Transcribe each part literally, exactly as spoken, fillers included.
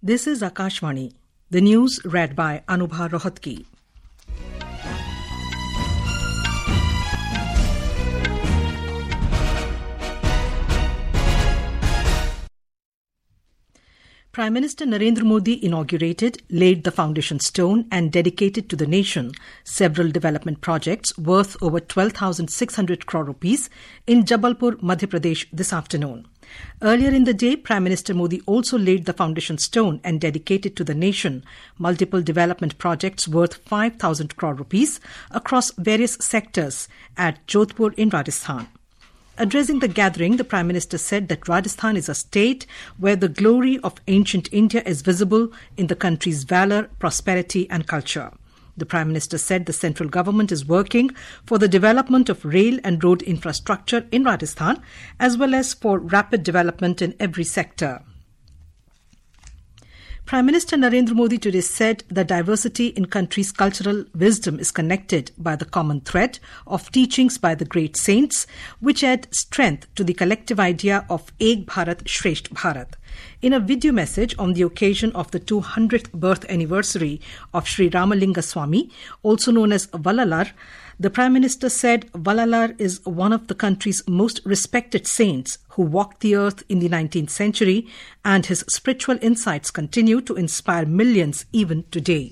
This is Akashvani. The news read by Anubha Rohatgi. Prime Minister Narendra Modi inaugurated, laid the foundation stone and dedicated to the nation several development projects worth over twelve thousand six hundred crore rupees in Jabalpur, Madhya Pradesh this afternoon. Earlier in the day, Prime Minister Modi also laid the foundation stone and dedicated to the nation multiple development projects worth five thousand crore rupees across various sectors at Jodhpur in Rajasthan. Addressing the gathering, the Prime Minister said that Rajasthan is a state where the glory of ancient India is visible in the country's valour, prosperity and culture. The Prime Minister said the central government is working for the development of rail and road infrastructure in Rajasthan as well as for rapid development in every sector. Prime Minister Narendra Modi today said the diversity in country's cultural wisdom is connected by the common thread of teachings by the great saints, which add strength to the collective idea of Ek Bharat Shresth Bharat. In a video message on the occasion of the two hundredth birth anniversary of Sri Ramalinga Swami, also known as Valalar, the Prime Minister said Valalar is one of the country's most respected saints who walked the earth in the nineteenth century, and his spiritual insights continue to inspire millions even today.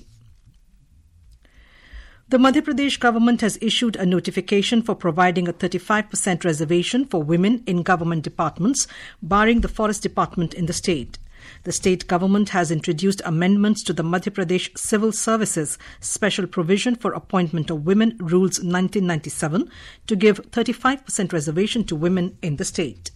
The Madhya Pradesh government has issued a notification for providing a thirty-five percent reservation for women in government departments, barring the forest department in the state. The state government has introduced amendments to the Madhya Pradesh Civil Services Special Provision for Appointment of Women Rules nineteen ninety-seven to give thirty-five percent reservation to women in the state.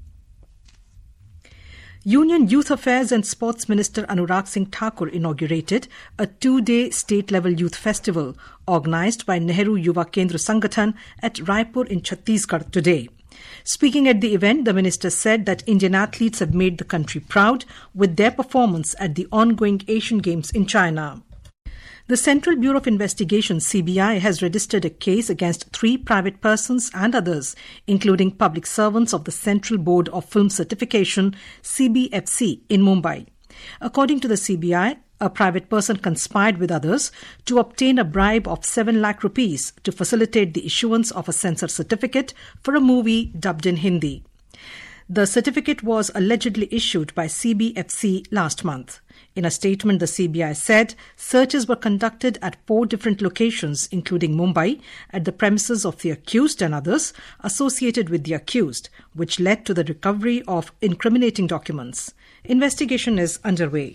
Union Youth Affairs and Sports Minister Anurag Singh Thakur inaugurated a two-day state-level youth festival organised by Nehru Yuva Kendra Sangathan at Raipur in Chhattisgarh today. Speaking at the event, the minister said that Indian athletes have made the country proud with their performance at the ongoing Asian Games in China. The Central Bureau of Investigation, C B I, has registered a case against three private persons and others, including public servants of the Central Board of Film Certification, C B F C, in Mumbai. According to the C B I, a private person conspired with others to obtain a bribe of seven lakh rupees to facilitate the issuance of a censor certificate for a movie dubbed in Hindi. The certificate was allegedly issued by C B F C last month. In a statement, the C B I said searches were conducted at four different locations, including Mumbai, at the premises of the accused and others associated with the accused, which led to the recovery of incriminating documents. Investigation is underway.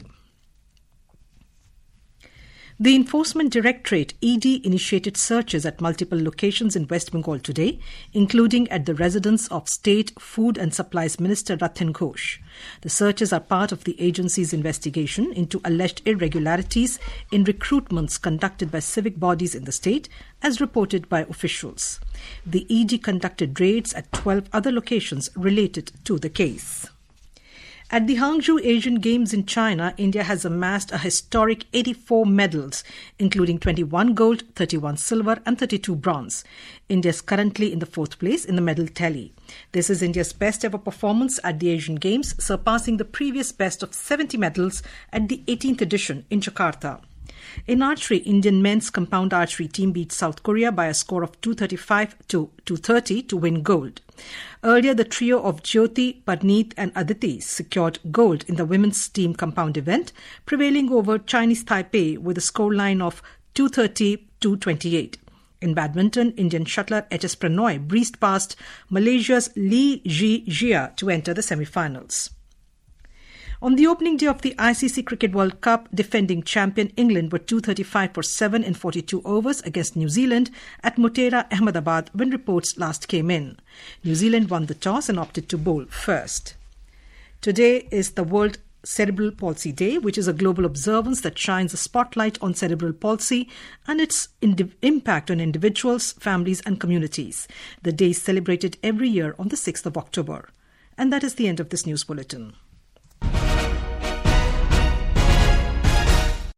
The Enforcement Directorate, E D, initiated searches at multiple locations in West Bengal today, including at the residence of State Food and Supplies Minister Rathin Ghosh. The searches are part of the agency's investigation into alleged irregularities in recruitments conducted by civic bodies in the state, as reported by officials. The E D conducted raids at twelve other locations related to the case. At the Hangzhou Asian Games in China, India has amassed a historic eighty-four medals, including twenty-one gold, thirty-one silver and thirty-two bronze. India is currently in the fourth place in the medal tally. This is India's best ever performance at the Asian Games, surpassing the previous best of seventy medals at the eighteenth edition in Jakarta. In archery, Indian men's compound archery team beat South Korea by a score of two thirty-five to two thirty to win gold. Earlier, the trio of Jyoti, Parneet and Aditi secured gold in the women's team compound event, prevailing over Chinese Taipei with a scoreline of two thirty to two twenty-eight. In badminton, Indian shuttler H S Pranoy breezed past Malaysia's Lee Zhi Jia to enter the semi-finals. On the opening day of the I C C Cricket World Cup, defending champion England were two thirty-five for seven in forty-two overs against New Zealand at Motera, Ahmedabad when reports last came in. New Zealand won the toss and opted to bowl first. Today is the World Cerebral Palsy Day, which is a global observance that shines a spotlight on cerebral palsy and its ind- impact on individuals, families and communities. The day is celebrated every year on the sixth of October. And that is the end of this news bulletin.